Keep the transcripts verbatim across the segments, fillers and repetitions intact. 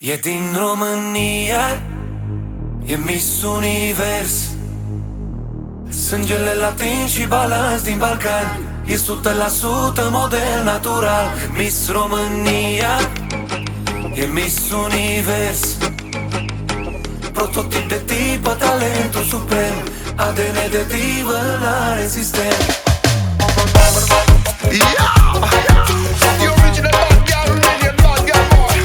E din România, e Miss Univers. Sângele latin și balans din Balcan, e sută la sută model natural. Miss România, e Miss Univers. Prototip de tipă, talentul suprem, A D N de divă n-are sistem. The original bad girl, radio bad girl boy.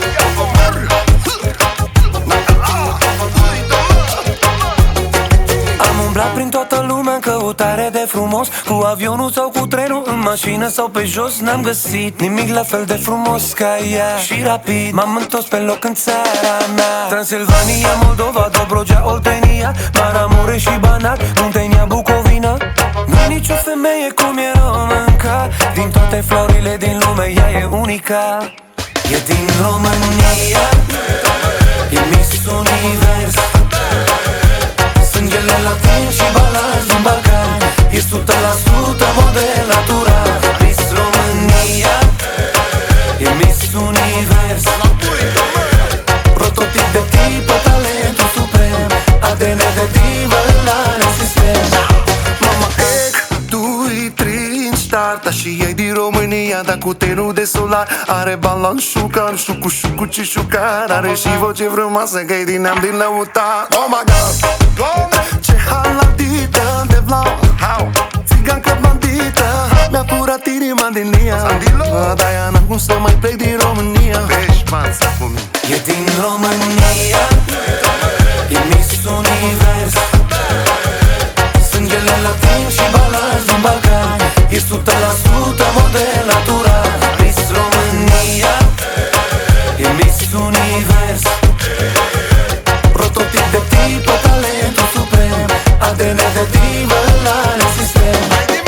Am umblat prin toată lumea în căutare de frumos, cu avionul sau cu trenul, în mașină sau pe jos. N-am găsit nimic la fel de frumos ca ea. Și rapid m-am întors pe loc în țara mea. Transilvania, Moldova, Dobrogea, Oltenia, Maramureș și Banat, Muntenia, Bucovina. Nu-i nicio femeie cum e românca, din toate florile din lume ea e unica. E din România, e Miss Univers. Sângele latin și balans din Balcan, e sută la sută model natural. Miss România, e Miss Univers. Prototip de tipă, talentul suprem, A D N de divă n-are sistem. Mama ek, doi, trei, starta și ei din România, dar cu tenul de solar. Are balans șucar, șucu, șucu, ce șucar. Are și voce frumoasă, că-i din neam din Lăutar. Oh my god, ce haladită de vlau, țigancă bandită, mi-a furat inima din ea. De-aia n-am cum să mai plec din România. E din România, e Miss Univers. Sângele latin și balans din Balcan, e sută la sută model natural. Miss România, e Miss Univers. Prototip de tipă, talentul suprem, A D N de divă n-are sistem.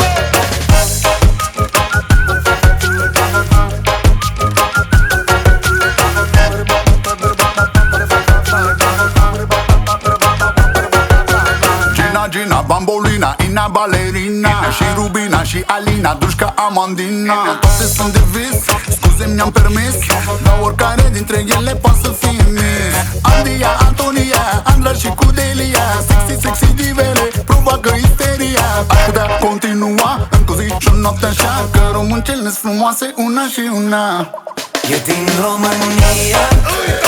Gina, Gina, Bambolina, Ina, Balerina și Rubina și Alina, Dușca, Amandina. Toate sunt de vis, scuze mi-am permis, dar oricare dintre ele poate să fie Miss. Andia, Antonia, Andra și Cudelia, sexy, sexy divele, provoacă isteria. Aș putea continua încă o zi și o noapte așa, că româncele-s frumoase una și una. E din România,